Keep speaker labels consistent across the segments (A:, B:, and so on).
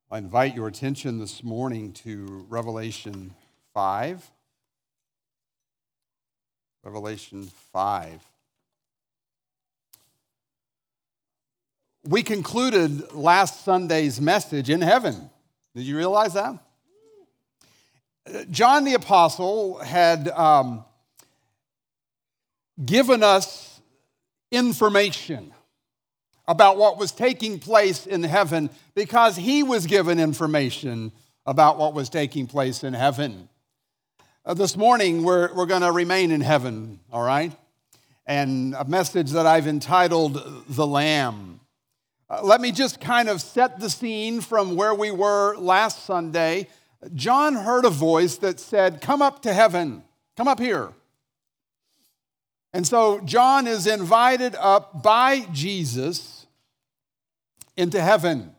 A: I invite your attention this morning to Revelation 5. Revelation 5. We concluded last Sunday's message in heaven. Did you realize that? John the Apostle had given us information about what was taking place in heaven because he was given information about what was taking place in heaven. This morning, we're going to remain in heaven, all right? And a message that I've entitled, The Lamb. Let me just kind of set the scene from where we were last Sunday. John heard a voice that said, "Come up to heaven, come up here." And so John is invited up by Jesus into heaven.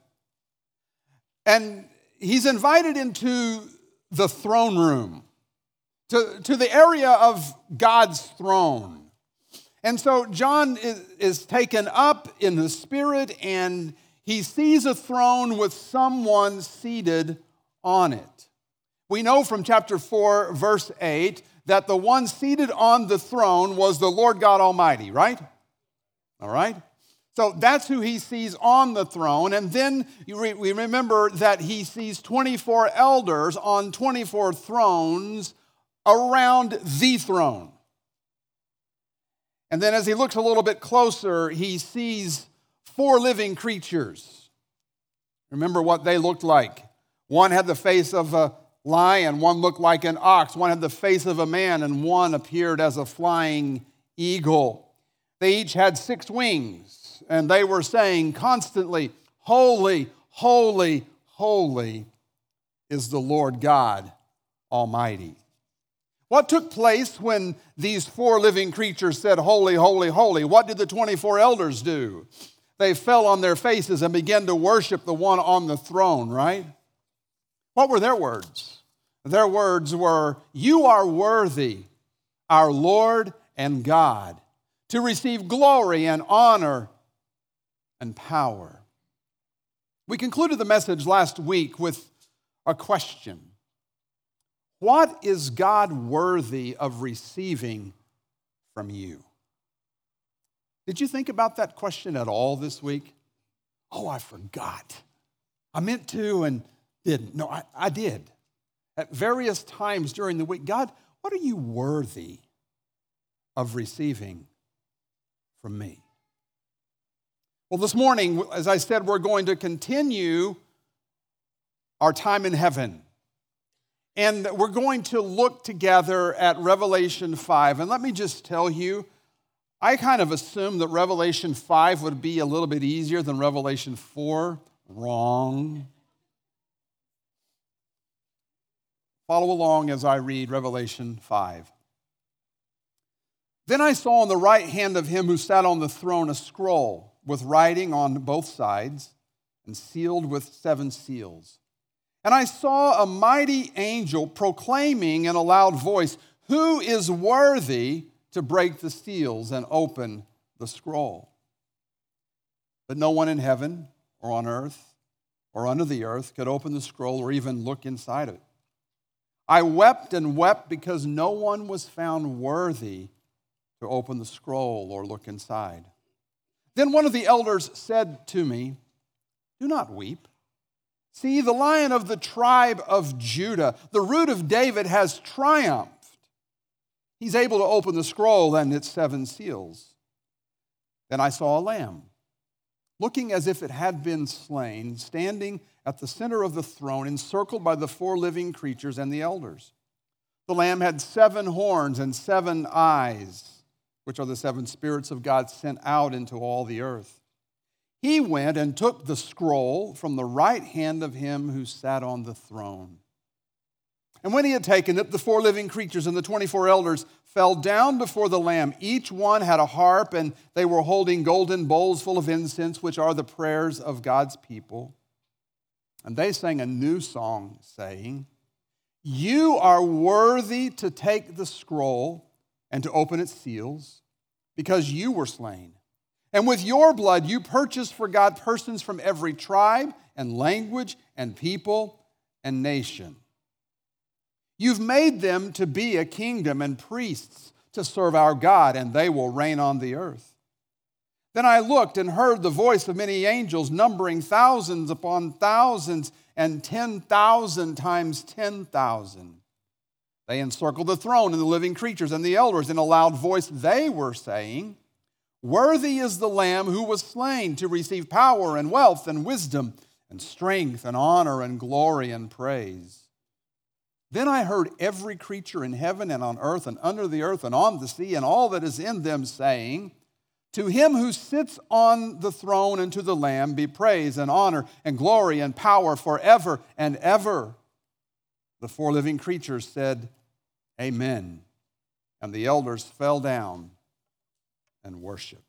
A: And he's invited into the throne room, to the area of God's throne. And so John is taken up in the Spirit, and he sees a throne with someone seated on it. We know from chapter 4, verse 8, that the one seated on the throne was the Lord God Almighty, right? All right? So that's who he sees on the throne. And then we remember that he sees 24 elders on 24 thrones around the throne. And then as he looks a little bit closer, he sees 4 living creatures. Remember what they looked like. One had the face of a lion, one looked like an ox, one had the face of a man, and one appeared as a flying eagle. They each had 6 wings. And they were saying constantly, "Holy, holy, holy is the Lord God Almighty." What took place when these 4 living creatures said, "Holy, holy, holy"? What did the 24 elders do? They fell on their faces and began to worship the one on the throne, right? What were their words? Their words were, "You are worthy, our Lord and God, to receive glory and honor and power." We concluded the message last week with a question. What is God worthy of receiving from you? Did you think about that question at all this week? Oh, I forgot. I meant to and didn't. No, I did. At various times during the week, God, what are you worthy of receiving from me? Well, this morning, as I said, we're going to continue our time in heaven. And we're going to look together at Revelation 5. And let me just tell you, I kind of assumed that Revelation 5 would be a little bit easier than Revelation 4. Wrong. Follow along as I read Revelation 5. Then I saw on the right hand of him who sat on the throne a scroll with writing on both sides and sealed with 7 seals. And I saw a mighty angel proclaiming in a loud voice, "Who is worthy to break the seals and open the scroll?" But no one in heaven or on earth or under the earth could open the scroll or even look inside it. I wept and wept because no one was found worthy to open the scroll or look inside. Then one of the elders said to me, "Do not weep. See, the Lion of the tribe of Judah, the Root of David, has triumphed. He's able to open the scroll and its 7 seals." Then I saw a lamb, looking as if it had been slain, standing at the center of the throne, encircled by the 4 living creatures and the elders. The lamb had 7 horns and 7 eyes, which are the 7 spirits of God sent out into all the earth. He went and took the scroll from the right hand of him who sat on the throne. And when he had taken it, the 4 living creatures and the 24 elders fell down before the Lamb. Each one had a harp, and they were holding golden bowls full of incense, which are the prayers of God's people. And they sang a new song, saying, "You are worthy to take the scroll and to open its seals, because you were slain, And with your blood, you purchased for God persons from every tribe and language and people and nation. You've made them to be a kingdom and priests to serve our God, and they will reign on the earth. Then I looked and heard the voice of many angels, numbering thousands upon thousands and 10,000 times 10,000. They encircled the throne and the living creatures and the elders. In a loud voice they were saying, "Worthy is the Lamb who was slain to receive power and wealth and wisdom and strength and honor and glory and praise." Then I heard every creature in heaven and on earth and under the earth and on the sea and all that is in them saying, "To him who sits on the throne and to the Lamb be praise and honor and glory and power forever and ever." The four living creatures said, "Amen." And the elders fell down and worshiped.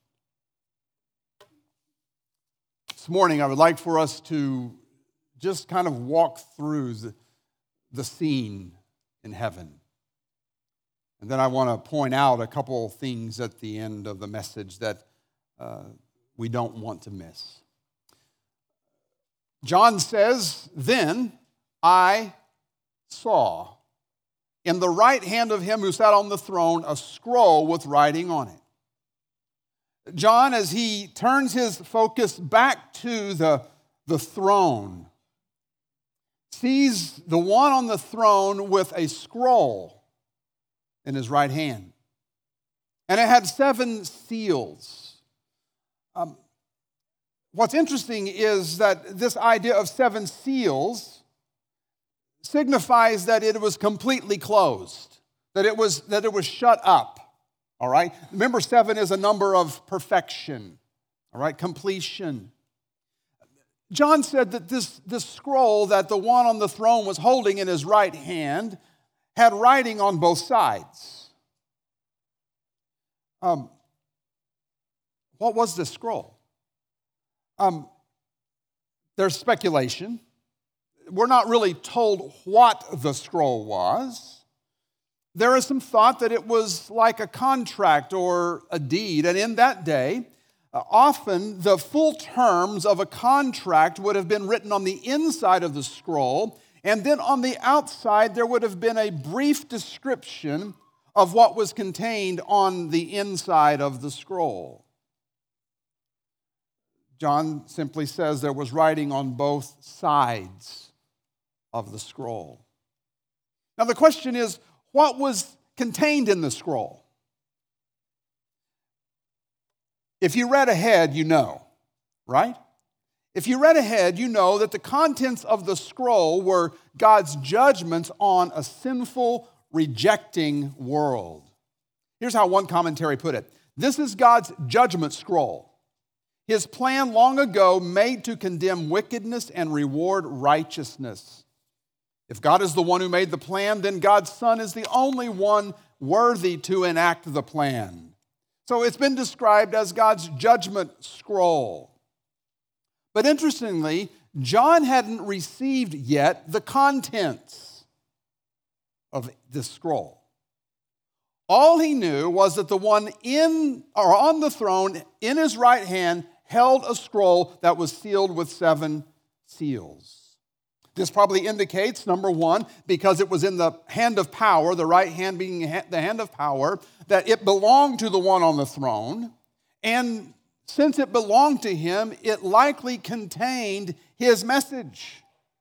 A: This morning I would like for us to just kind of walk through the scene in heaven. And then I want to point out a couple of things at the end of the message that we don't want to miss. John says, "Then I saw in the right hand of him who sat on the throne a scroll with writing on it." John, as he turns his focus back to the throne, sees the one on the throne with a scroll in his right hand. And it had 7 seals. What's interesting is that this idea of 7 seals signifies that it was completely closed, that it was shut up. All right? Remember, 7 is a number of perfection, all right, completion. John said that this scroll that the one on the throne was holding in his right hand had writing on both sides. What was this scroll? There's speculation. We're not really told what the scroll was. There is some thought that it was like a contract or a deed. And in that day, often the full terms of a contract would have been written on the inside of the scroll. And then on the outside, there would have been a brief description of what was contained on the inside of the scroll. John simply says there was writing on both sides of the scroll. Now the question is, what was contained in the scroll? If you read ahead, you know, right? If you read ahead, you know that the contents of the scroll were God's judgments on a sinful, rejecting world. Here's how one commentary put it. This is God's judgment scroll. His plan long ago made to condemn wickedness and reward righteousness. If God is the one who made the plan, then God's Son is the only one worthy to enact the plan. So it's been described as God's judgment scroll. But interestingly, John hadn't received yet the contents of this scroll. All he knew was that the one in or on the throne in his right hand held a scroll that was sealed with 7 seals. This probably indicates, number one, because it was in the hand of power, the right hand being the hand of power, that it belonged to the one on the throne. And since it belonged to him, it likely contained his message.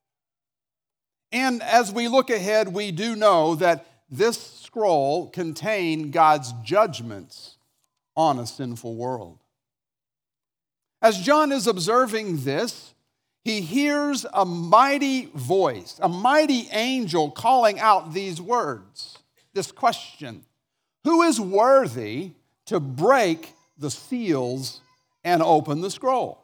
A: And as we look ahead, we do know that this scroll contained God's judgments on a sinful world. As John is observing this, he hears a mighty voice, a mighty angel calling out these words, this question: who is worthy to break the seals and open the scroll?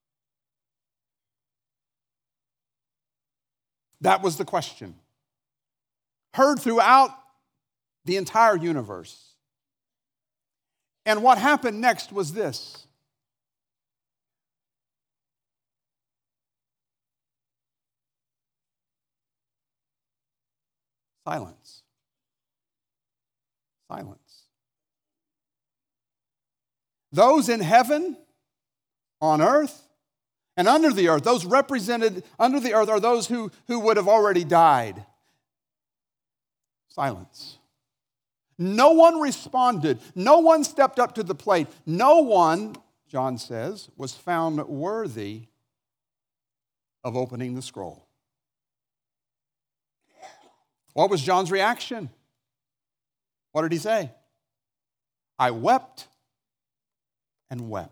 A: That was the question, heard throughout the entire universe. And what happened next was this. Silence. Silence. Those in heaven on earth and under the earth. Those represented under the earth are those who would have already died. Silence. No one responded. No one stepped up to the plate. No one, John says, was found worthy of opening the scroll. What was John's reaction? What did he say? I wept and wept.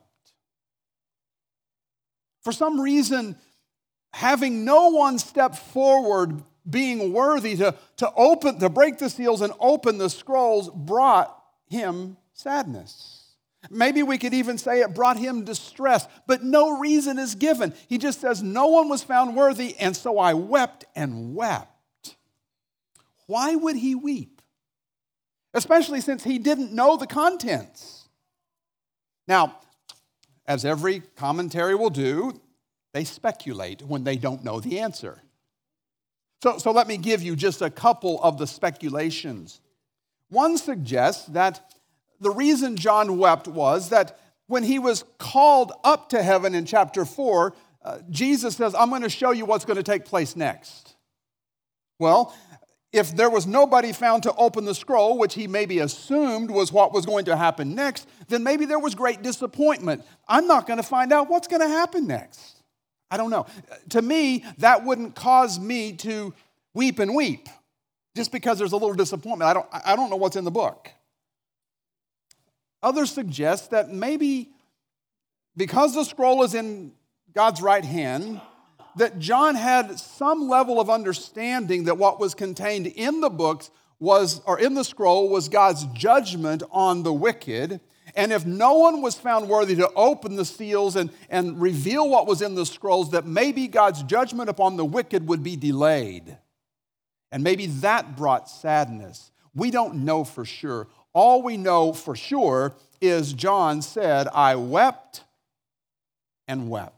A: For some reason, having no one step forward, being worthy to break the seals and open the scrolls, brought him sadness. Maybe we could even say it brought him distress, but no reason is given. He just says, no one was found worthy, and so I wept and wept. Why would he weep? Especially since he didn't know the contents. Now, as every commentary will do, they speculate when they don't know the answer. So let me give you just a couple of the speculations. One suggests that the reason John wept was that when he was called up to heaven in chapter 4, Jesus says, I'm going to show you what's going to take place next. Well, if there was nobody found to open the scroll, which he maybe assumed was what was going to happen next, then maybe there was great disappointment. I'm not going to find out what's going to happen next. I don't know. To me, that wouldn't cause me to weep and weep just because there's a little disappointment. I don't know what's in the book. Others suggest that maybe because the scroll is in God's right hand, that John had some level of understanding that what was contained in the books in the scroll was God's judgment on the wicked. And if no one was found worthy to open the seals and reveal what was in the scrolls, that maybe God's judgment upon the wicked would be delayed. And maybe that brought sadness. We don't know for sure. All we know for sure is John said, I wept and wept.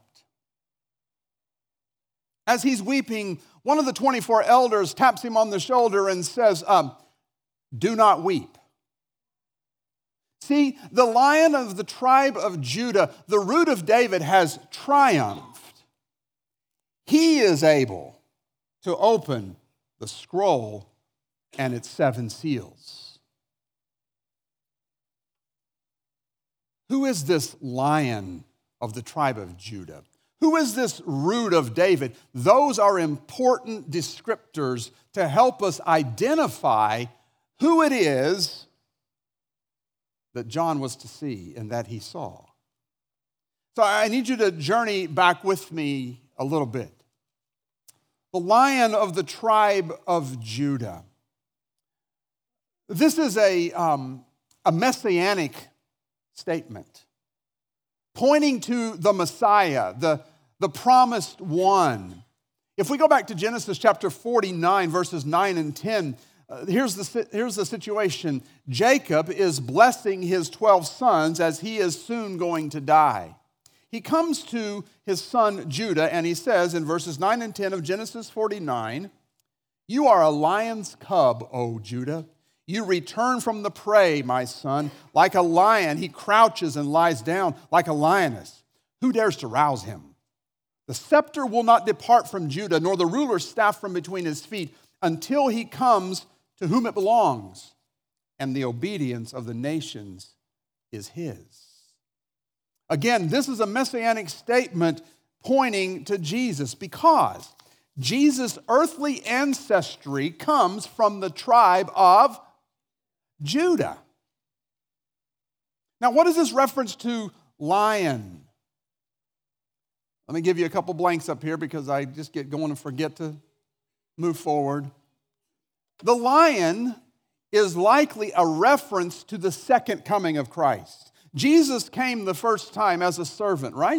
A: As he's weeping, one of the 24 elders taps him on the shoulder and says, do not weep. See, the Lion of the tribe of Judah, the Root of David, has triumphed. He is able to open the scroll and its 7 seals. Who is this Lion of the tribe of Judah? Who is this Root of David? Those are important descriptors to help us identify who it is that John was to see and that he saw. So I need you to journey back with me a little bit. The Lion of the tribe of Judah. This is a messianic statement pointing to the Messiah, the promised one. If we go back to Genesis chapter 49, verses 9 and 10, here's the situation. Jacob is blessing his 12 sons as he is soon going to die. He comes to his son Judah and he says in verses 9 and 10 of Genesis 49, you are a lion's cub, O Judah. You return from the prey, my son. Like a lion, he crouches and lies down like a lioness. Who dares to rouse him? The scepter will not depart from Judah, nor the ruler's staff from between his feet, until he comes to whom it belongs, and the obedience of the nations is his. Again, this is a messianic statement pointing to Jesus because Jesus' earthly ancestry comes from the tribe of Judah. Now, what is this reference to lion? Let me give you a couple blanks up here because I just get going and forget to move forward. The lion is likely a reference to the second coming of Christ. Jesus came the first time as a servant, right?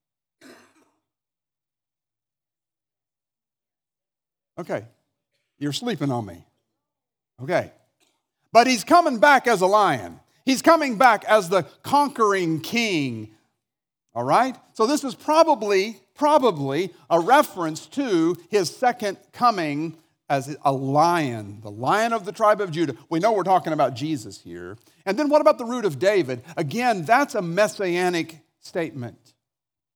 A: Okay, you're sleeping on me. Okay, but he's coming back as a lion. He's coming back as the conquering king. All right? So this is probably a reference to his second coming as a lion, the Lion of the tribe of Judah. We know we're talking about Jesus here. And then what about the Root of David? Again, that's a messianic statement.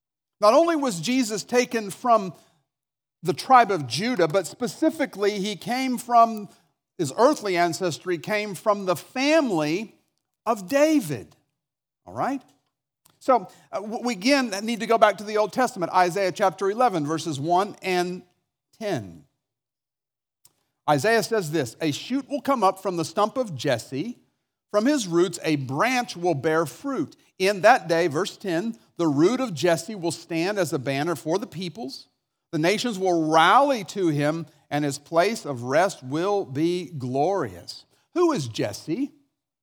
A: Not only was Jesus taken from the tribe of Judah, but specifically he came from, his earthly ancestry came from the family of David. All right? So we again need to go back to the Old Testament, Isaiah chapter 11, verses 1 and 10. Isaiah says this, "A shoot will come up from the stump of Jesse. From his roots a branch will bear fruit. In that day," verse 10, "the root of Jesse will stand as a banner for the peoples. The nations will rally to him, and his place of rest will be glorious." Who is Jesse?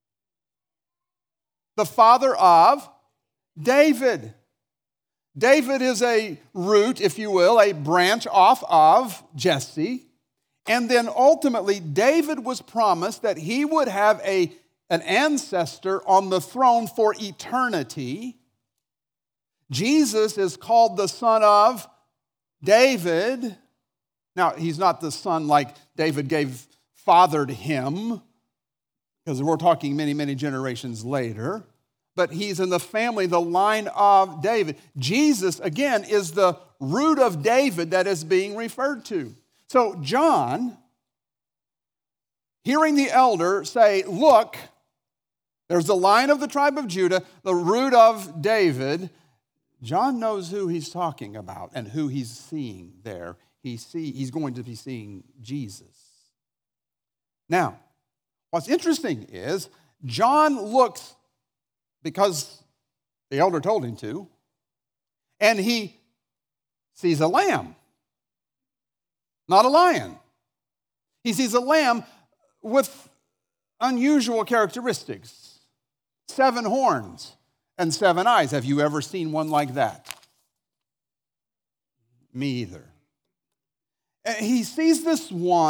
A: The father of David. David is a root, if you will, a branch off of Jesse. And then ultimately, David was promised that he would have an ancestor on the throne for eternity. Jesus is called the son of David. Now, he's not the son like David fathered him, because we're talking many, many generations later. But he's in the family, the line of David. Jesus, again, is the root of David that is being referred to. So John, hearing the elder say, "Look, there's the line of the tribe of Judah, the root of David," John knows who he's talking about and who he's seeing there. He's going to be seeing Jesus. Now, what's interesting is John looks, because the elder told him to, and he sees a lamb, not a lion. He sees a lamb with unusual characteristics, 7 horns and 7 eyes. Have you ever seen one like that? Me either. He sees this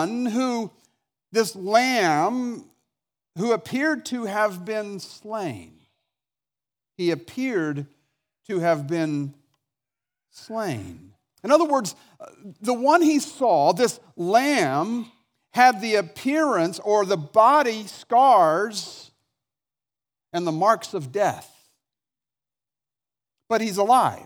A: lamb who appeared to have been slain. He appeared to have been slain. In other words, the one he saw, this lamb, had the appearance or the body scars and the marks of death. But he's alive.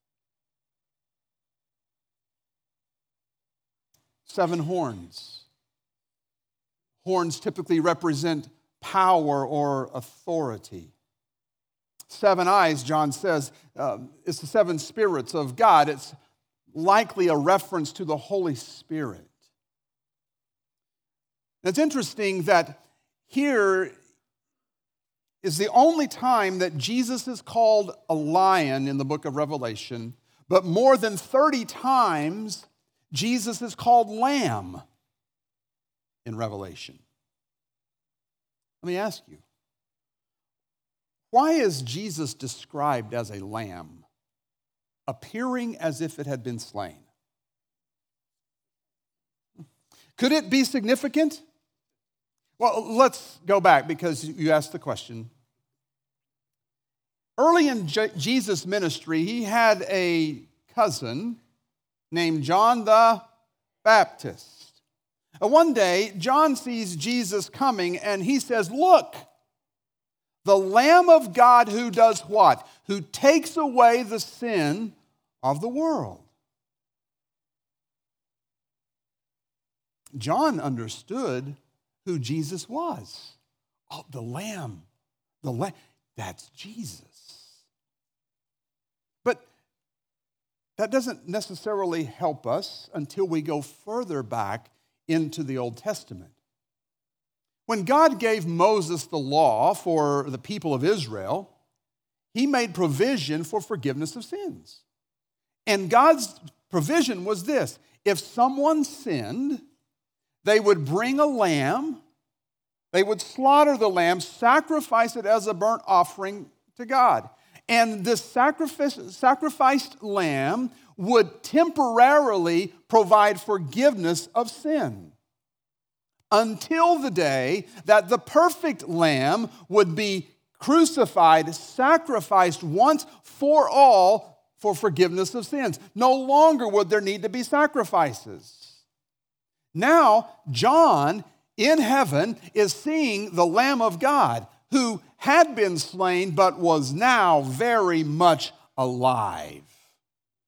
A: 7 horns. Horns typically represent power or authority. 7 eyes, John says, it's the 7 spirits of God. It's likely a reference to the Holy Spirit. It's interesting that here is the only time that Jesus is called a lion in the book of Revelation, but more than 30 times Jesus is called lamb in Revelation. Let me ask you, why is Jesus described as a lamb, appearing as if it had been slain? Could it be significant? Well, let's go back because you asked the question. Early in Jesus' ministry, he had a cousin named John the Baptist. One day, John sees Jesus coming and he says, "Look, the Lamb of God who does what? Who takes away the sin of the world." John understood who Jesus was. Oh, the Lamb. That's Jesus. But that doesn't necessarily help us until we go further back into the Old Testament. When God gave Moses the law for the people of Israel, he made provision for forgiveness of sins. And God's provision was this: if someone sinned, they would bring a lamb, they would slaughter the lamb, sacrifice it as a burnt offering to God. And this sacrificed lamb would temporarily provide forgiveness of sin until the day that the perfect lamb would be crucified, sacrificed once for all for forgiveness of sins. No longer would there need to be sacrifices. Now, John in heaven is seeing the Lamb of God who had been slain but was now very much alive.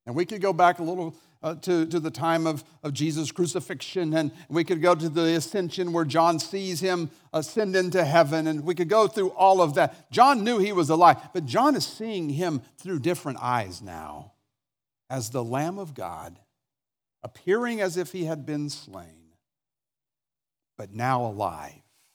A: And we could go back a little to the time of Jesus' crucifixion, and we could go to the ascension where John sees him ascend into heaven, and we could go through all of that. John knew he was alive, but John is seeing him through different eyes now as the Lamb of God, appearing as if he had been slain, but now alive.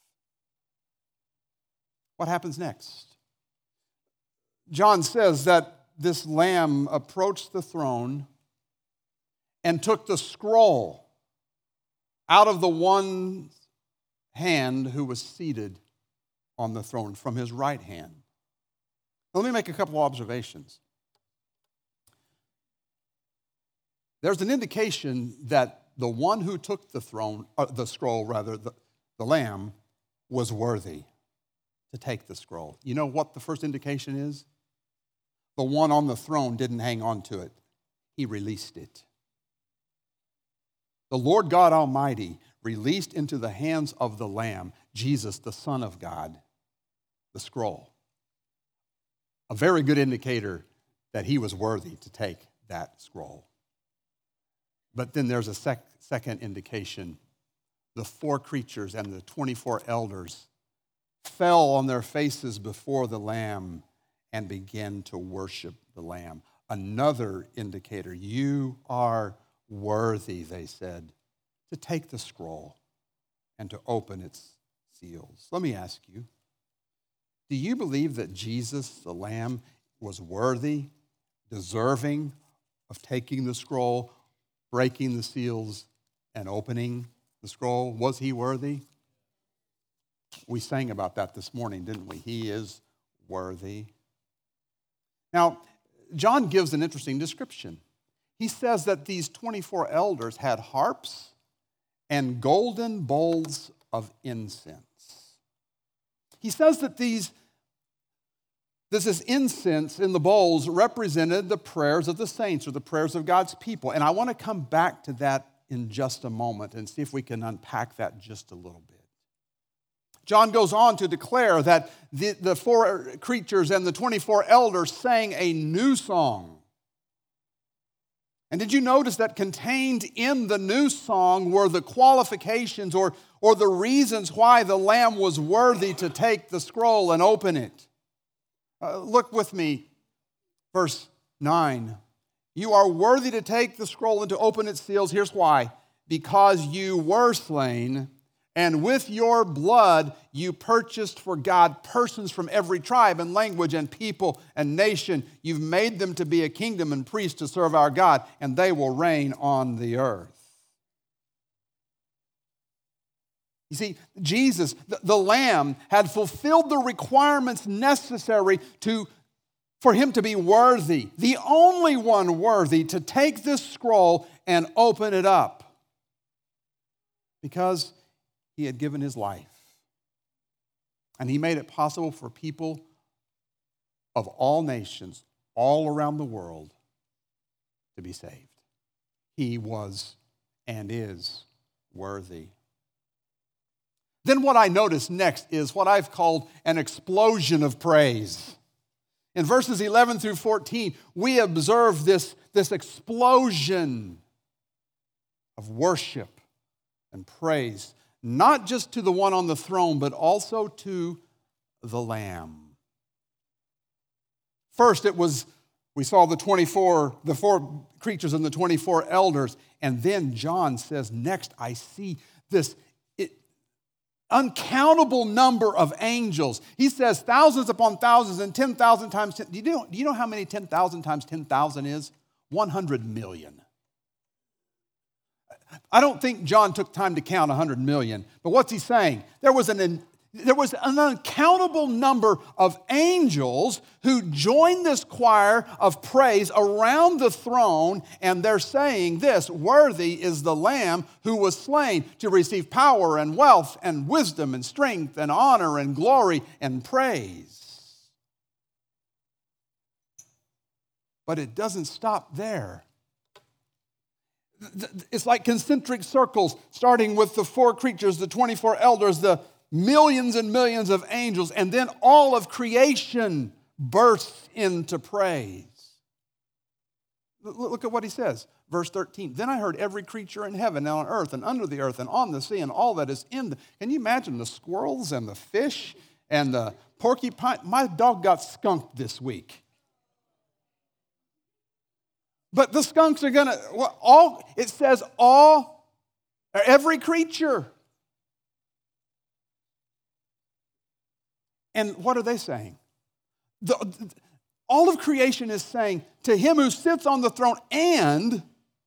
A: What happens next? John says that this lamb approached the throne and took the scroll out of the one hand who was seated on the throne, from his right hand. Now, let me make a couple of observations. There's an indication that the one who took the scroll, the lamb, was worthy to take the scroll. You know what the first indication is? The one on the throne didn't hang on to it. He released it. The Lord God Almighty released into the hands of the Lamb, Jesus, the Son of God, the scroll. A very good indicator that he was worthy to take that scroll. But then there's a second indication. The 4 creatures and the 24 elders fell on their faces before the Lamb and began to worship the Lamb. Another indicator. You are worthy, they said, to take the scroll and to open its seals. Let me ask you, do you believe that Jesus, the Lamb, was worthy, deserving of taking the scroll, breaking the seals, and opening the scroll? Was he worthy? We sang about that this morning, didn't we? He is worthy. Now, John gives an interesting description. He says that these 24 elders had harps and golden bowls of incense. He says that this incense in the bowls represented the prayers of the saints, or the prayers of God's people. And I want to come back to that in just a moment and see if we can unpack that just a little bit. John goes on to declare that the 4 creatures and the 24 elders sang a new song. And did you notice that contained in the new song were the qualifications or the reasons why the Lamb was worthy to take the scroll and open it? Look with me, verse 9. You are worthy to take the scroll and to open its seals. Here's why. Because you were slain, and with your blood you purchased for God persons from every tribe and language and people and nation. You've made them to be a kingdom and priests to serve our God, and they will reign on the earth. You see, Jesus, the Lamb, had fulfilled the requirements necessary for him to be worthy, the only one worthy to take this scroll and open it up, because he had given his life. And he made it possible for people of all nations, all around the world, to be saved. He was and is worthy. Then what I notice next is what I've called an explosion of praise. In verses 11 through 14, we observe this explosion of worship and praise, not just to the one on the throne, but also to the Lamb. First, we saw the 4 creatures and the 24 elders, and then John says, next I see this uncountable number of angels. He says thousands upon thousands and 10,000 times 10. Do you know how many 10,000 times 10,000 is? 100 million. I don't think John took time to count 100 million, but what's he saying? There was an uncountable number of angels who joined this choir of praise around the throne, and they're saying this: worthy is the Lamb who was slain to receive power and wealth and wisdom and strength and honor and glory and praise. But it doesn't stop there. It's like concentric circles, starting with the 4 creatures, the 24 elders, the millions and millions of angels, and then all of creation bursts into praise. Look at what he says. Verse 13. Then I heard every creature in heaven and on earth and under the earth and on the sea and all that is in the... Can you imagine the squirrels and the fish and the porcupine? My dog got skunked this week. But the skunks are going to... It says every creature. And what are they saying? All of creation is saying, to him who sits on the throne and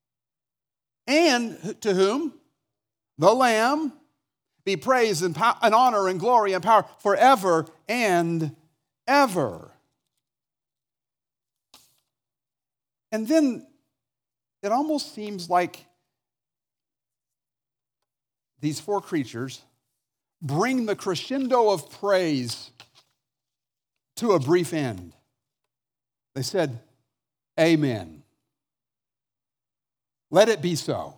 A: to whom? The Lamb, be praise and honor and glory and power forever and ever. And then it almost seems like these four creatures bring the crescendo of praise to a brief end. They said, Amen. Let it be so.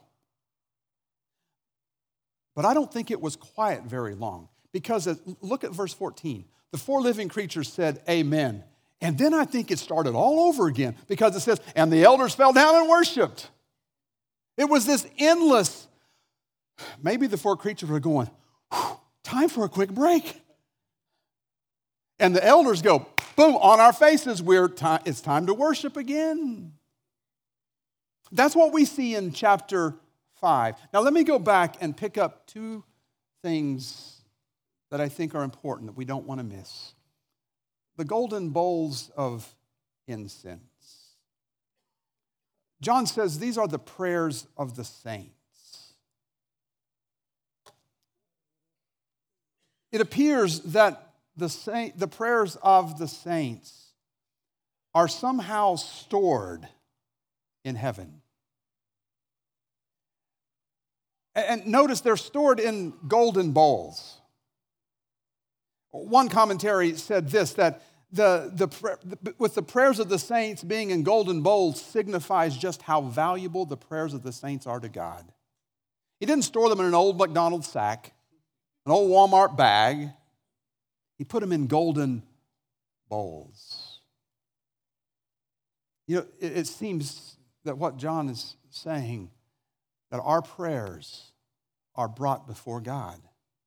A: But I don't think it was quiet very long, because look at verse 14. The four living creatures said, Amen. And then I think it started all over again, because it says, and the elders fell down and worshiped. It was this endless, maybe the four creatures were going, time for a quick break. And the elders go, boom, on our faces, it's time to worship again. That's what we see in chapter 5. Now let me go back and pick up two things that I think are important that we don't want to miss. The golden bowls of incense. John says these are the prayers of the saints. It appears that the prayers of the saints are somehow stored in heaven. And notice they're stored in golden bowls. One commentary said this, that with the prayers of the saints being in golden bowls signifies just how valuable the prayers of the saints are to God. He didn't store them in an old McDonald's sack, an old Walmart bag. He put them in golden bowls. You know, it seems that what John is saying, that our prayers are brought before God.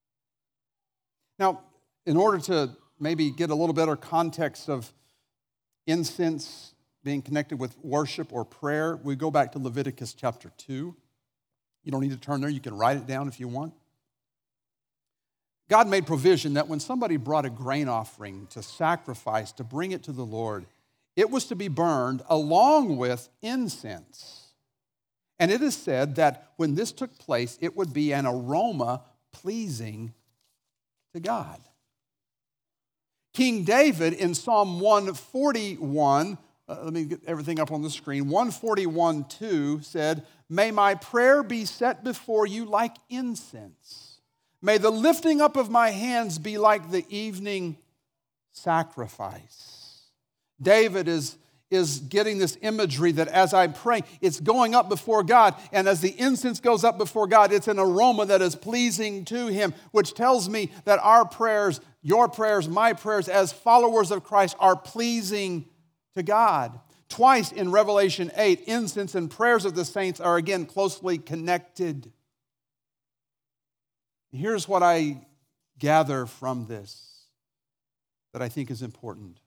A: Now, in order to maybe get a little better context of incense being connected with worship or prayer, we go back to Leviticus chapter 2. You don't need to turn there. You can write it down if you want. God made provision that when somebody brought a grain offering to sacrifice, to bring it to the Lord, it was to be burned along with incense. And it is said that when this took place, it would be an aroma pleasing to God. King David in Psalm 141, let me get everything up on the screen, 141:2 said, may my prayer be set before you like incense. May the lifting up of my hands be like the evening sacrifice. David is getting this imagery that as I pray, it's going up before God. And as the incense goes up before God, it's an aroma that is pleasing to him, which tells me that our prayers, your prayers, my prayers as followers of Christ are pleasing to God. Twice in Revelation 8, incense and prayers of the saints are again closely connected. Here's what I gather from this that I think is important.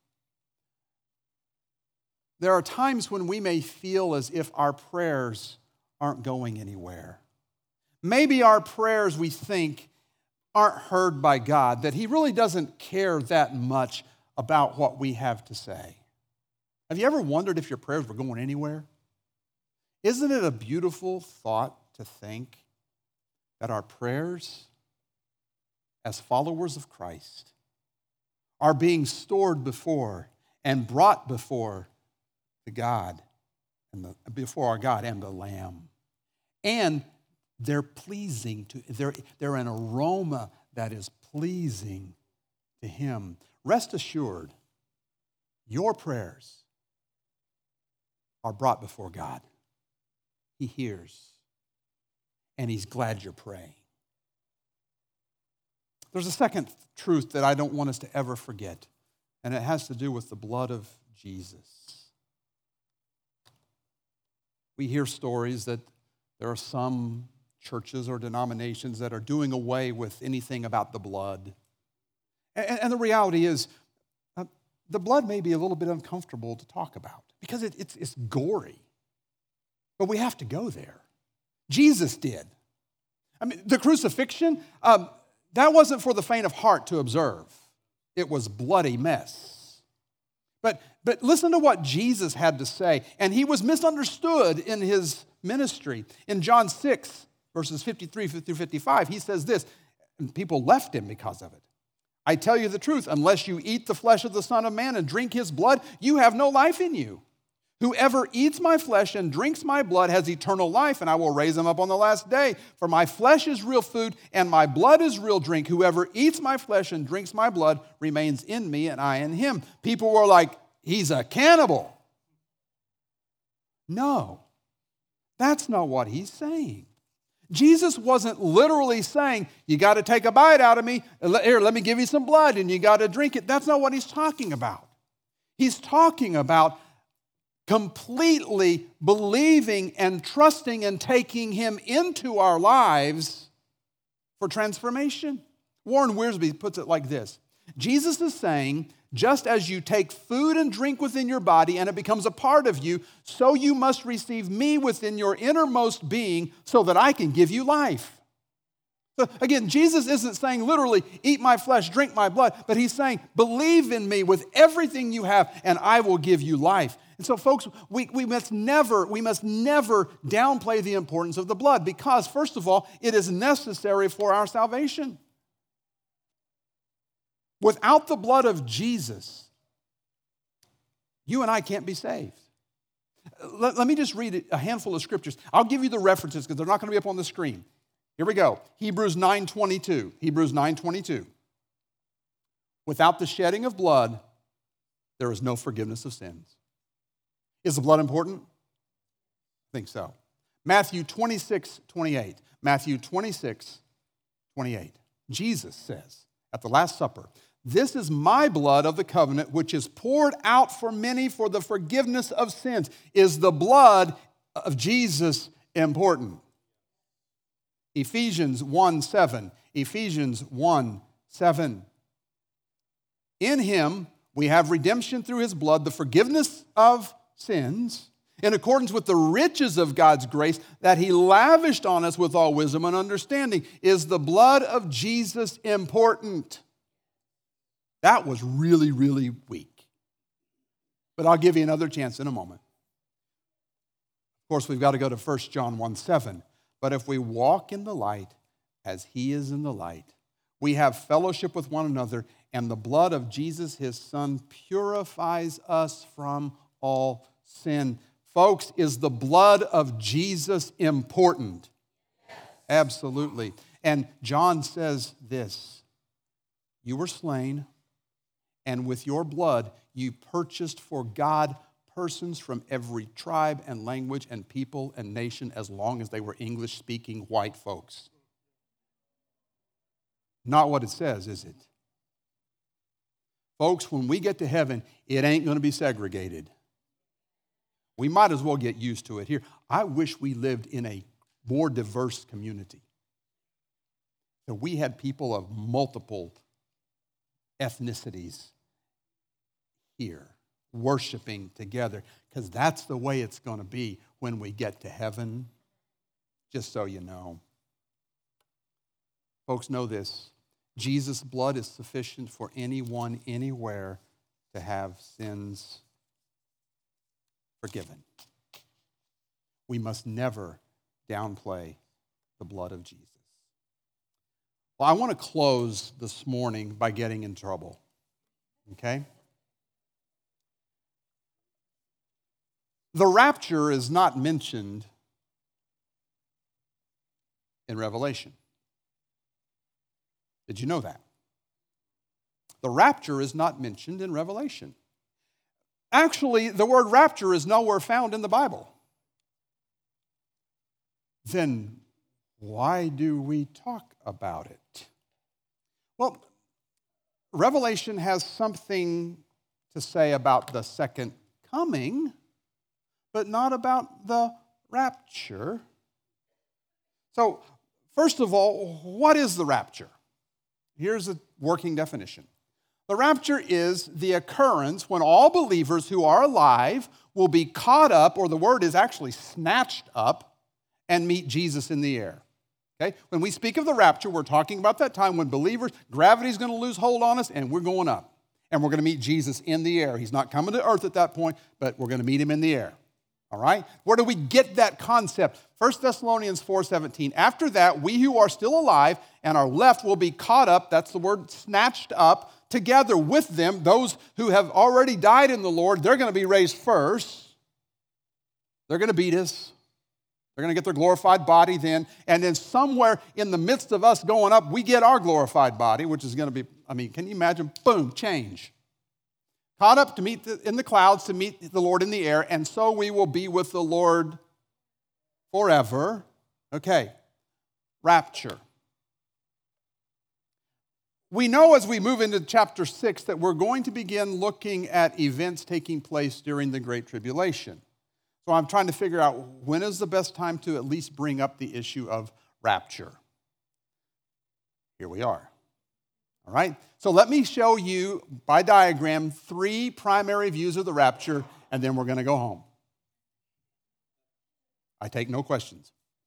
A: There are times when we may feel as if our prayers aren't going anywhere. Maybe our prayers, we think, aren't heard by God, that he really doesn't care that much about what we have to say. Have you ever wondered if your prayers were going anywhere? Isn't it a beautiful thought to think that our prayers as followers of Christ are being stored before and brought before the God and before our God and the Lamb. And they're pleasing to, they're an aroma that is pleasing to him. Rest assured, your prayers are brought before God. He hears, and he's glad you're praying. There's a second truth that I don't want us to ever forget, and it has to do with the blood of Jesus. We hear stories that there are some churches or denominations that are doing away with anything about the blood. And the reality is, the blood may be a little bit uncomfortable to talk about because it's gory. But we have to go there. Jesus did. I mean, the crucifixion, that wasn't for the faint of heart to observe. It was bloody mess. But listen to what Jesus had to say. And he was misunderstood in his ministry. In John 6, verses 53 through 55, he says this, and people left him because of it. I tell you the truth, unless you eat the flesh of the Son of Man and drink his blood, you have no life in you. Whoever eats my flesh and drinks my blood has eternal life, and I will raise him up on the last day. For my flesh is real food, and my blood is real drink. Whoever eats my flesh and drinks my blood remains in me, and I in him. People were like, he's a cannibal. No, that's not what he's saying. Jesus wasn't literally saying, you got to take a bite out of me. Here, let me give you some blood, and you got to drink it. That's not what he's talking about. He's talking about completely believing and trusting and taking him into our lives for transformation. Warren Wiersbe puts it like this. Jesus is saying, just as you take food and drink within your body and it becomes a part of you, so you must receive me within your innermost being so that I can give you life. So again, Jesus isn't saying literally, eat my flesh, drink my blood, but he's saying, believe in me with everything you have and I will give you life. And so folks, we must never downplay the importance of the blood because, first of all, it is necessary for our salvation. Without the blood of Jesus, you and I can't be saved. Let me just read a handful of scriptures. I'll give you the references because they're not going to be up on the screen. Here we go. Hebrews 9:22. Hebrews 9:22. Without the shedding of blood, there is no forgiveness of sins. Is the blood important? I think so. Matthew 26:28. Matthew 26:28. Jesus says at the Last Supper, this is my blood of the covenant, which is poured out for many for the forgiveness of sins. Is the blood of Jesus important? Ephesians 1:7. Ephesians 1:7. In him we have redemption through his blood, the forgiveness of sins, in accordance with the riches of God's grace that he lavished on us with all wisdom and understanding. Is the blood of Jesus important? That was really, really weak. But I'll give you another chance in a moment. Of course, we've got to go to 1 John 1:7. But if we walk in the light as he is in the light, we have fellowship with one another, and the blood of Jesus, his son, purifies us from all sin. Folks, is the blood of Jesus important? Yes. Absolutely. And John says this, you were slain, and with your blood you purchased for God persons from every tribe and language and people and nation as long as they were English-speaking white folks. Not what it says, is it? Folks, when we get to heaven, it ain't going to be segregated. We might as well get used to it here. I wish we lived in a more diverse community. That we had people of multiple ethnicities here worshiping together, because that's the way it's going to be when we get to heaven, just so you know. Folks, know this. Jesus' blood is sufficient for anyone, anywhere, to have sins forgiven. We must never downplay the blood of Jesus. Well, I want to close this morning by getting in trouble, okay? The rapture is not mentioned in Revelation. Did you know that? The rapture is not mentioned in Revelation. Actually, the word rapture is nowhere found in the Bible. Then why do we talk about it? Well, Revelation has something to say about the second coming, but not about the rapture. So, first of all, what is the rapture? Here's a working definition. The rapture is the occurrence when all believers who are alive will be caught up, or the word is actually snatched up, and meet Jesus in the air. Okay? When we speak of the rapture, we're talking about that time when believers, gravity's going to lose hold on us, and we're going up. And we're going to meet Jesus in the air. He's not coming to earth at that point, but we're going to meet him in the air. All right? Where do we get that concept? 1 Thessalonians 4:17. After that, we who are still alive and are left will be caught up, that's the word, snatched up, together with them. Those who have already died in the Lord, they're going to be raised first. They're going to beat us. They're going to get their glorified body then. And then somewhere in the midst of us going up, we get our glorified body, which is going to be, can you imagine? Boom, change. Caught up to meet in the clouds, to meet the Lord in the air, and so we will be with the Lord forever. Okay, rapture. We know as we move into chapter 6 that we're going to begin looking at events taking place during the Great Tribulation. So I'm trying to figure out when is the best time to at least bring up the issue of rapture. Here we are. All right? So let me show you by diagram 3 primary views of the rapture, and then we're going to go home. I take no questions.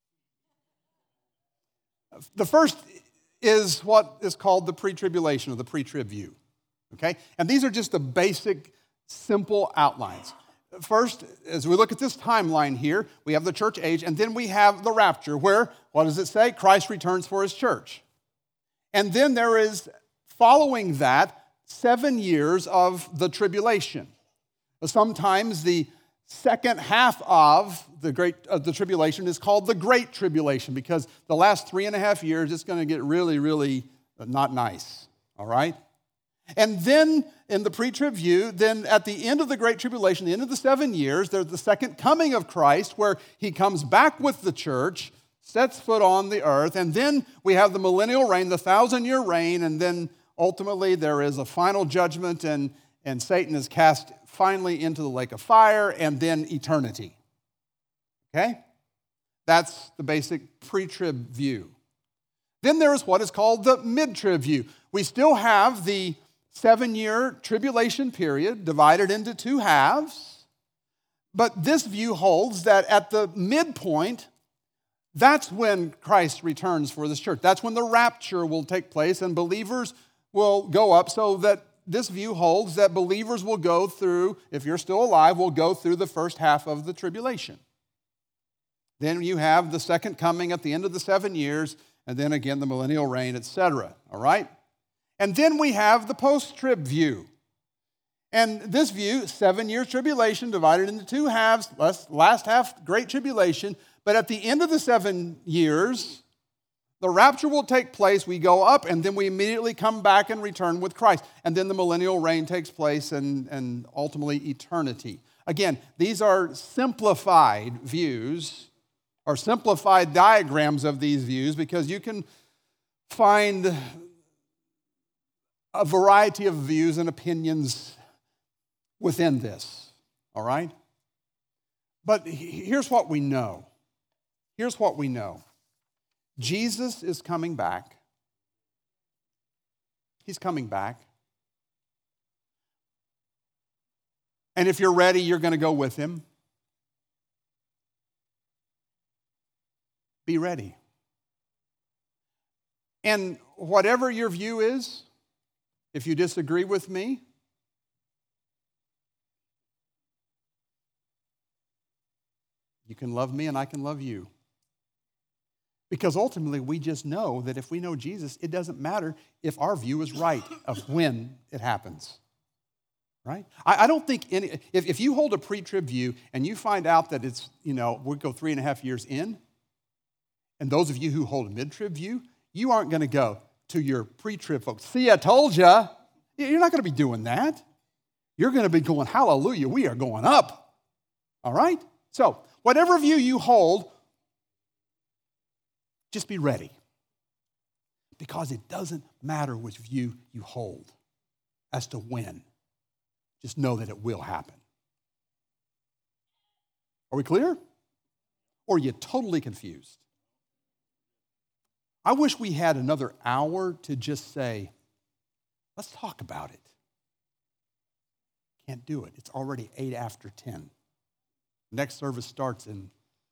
A: The first is what is called the pre-tribulation or the pre-trib view. Okay? And these are just the basic, simple outlines. First, as we look at this timeline here, we have the church age, and then we have the rapture, where, what does it say? Christ returns for his church. And then there is, following that, 7 years of the tribulation. Sometimes the second half of the tribulation is called the Great Tribulation, because the last 3.5 years, it's going to get really, really not nice, all right? And then in the pre-trib view, then at the end of the Great Tribulation, the end of the 7 years, there's the second coming of Christ, where he comes back with the church, sets foot on the earth, and then we have the millennial reign, the 1,000-year reign, and then ultimately there is a final judgment, and Satan is cast finally into the lake of fire, and then eternity. Okay? That's the basic pre-trib view. Then there is what is called the mid-trib view. We still have the 7-year tribulation period divided into 2 halves, but this view holds that at the midpoint, that's when Christ returns for this church. That's when the rapture will take place and believers will go up, so that this view holds that believers will go through, if you're still alive, will go through the first half of the tribulation. Then you have the second coming at the end of the 7 years, and then again the millennial reign, etc. All right? And then we have the post-trib view. And this view, 7 years tribulation divided into 2 halves, last half, great tribulation. But at the end of the 7 years, the rapture will take place. We go up, and then we immediately come back and return with Christ. And then the millennial reign takes place, and ultimately eternity. Again, these are simplified views, or simplified diagrams of these views, because you can find a variety of views and opinions within this, all right? But here's what we know. Here's what we know. Jesus is coming back. He's coming back. And if you're ready, you're going to go with him. Be ready. And whatever your view is, if you disagree with me, you can love me and I can love you. Because ultimately, we just know that if we know Jesus, it doesn't matter if our view is right of when it happens. Right? I don't think if you hold a pre-trib view and you find out that it's, we'll go 3.5 years in, and those of you who hold a mid-trib view, you aren't going to go to your pre-trib folks, see, I told you. You're not going to be doing that. You're going to be going, hallelujah, we are going up. All right? So, whatever view you hold, just be ready. Because it doesn't matter which view you hold as to when. Just know that it will happen. Are we clear? Or are you totally confused? I wish we had another hour to just say, let's talk about it. Can't do it. It's already 8 after 10. Next service starts in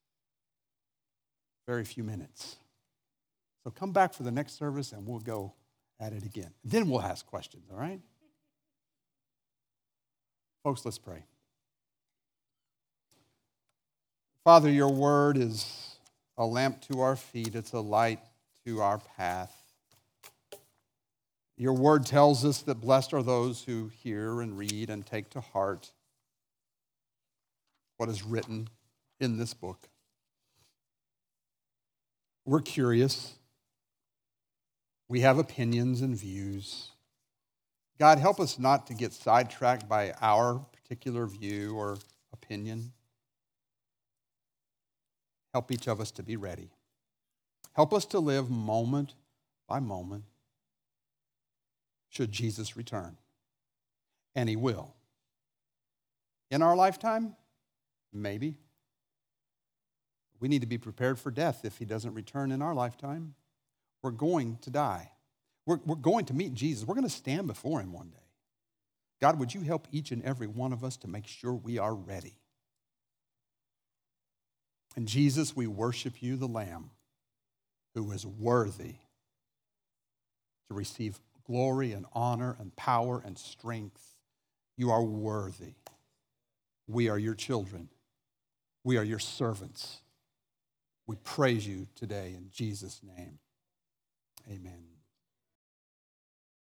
A: very few minutes. So come back for the next service and we'll go at it again. Then we'll ask questions, all right? Folks, let's pray. Father, your word is a lamp to our feet. It's a light to our path. Your word tells us that blessed are those who hear and read and take to heart what is written in this book. We're curious. We have opinions and views. God, help us not to get sidetracked by our particular view or opinion. Help each of us to be ready. Help us to live moment by moment should Jesus return. And he will. In our lifetime? Maybe. We need to be prepared for death if he doesn't return in our lifetime. We're going to die. We're going to meet Jesus. We're going to stand before him one day. God, would you help each and every one of us to make sure we are ready? And Jesus, we worship you, the Lamb, who is worthy to receive glory and honor and power and strength. You are worthy. We are your children. We are your servants. We praise you today in Jesus' name. Amen.